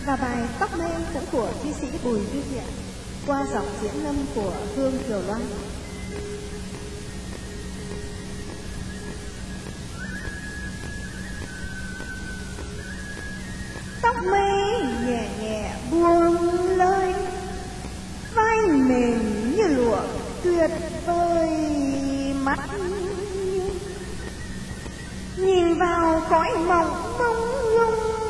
Và bài Tóc Mây cũng của thi sĩ Bùi Duy Thiện qua giọng diễn ngâm của Hương Kiều Loan. Tóc mây nhẹ nhẹ buông lơi, vai mềm như lụa tuyệt vời, mắt nhìn vào cõi mộng mông lung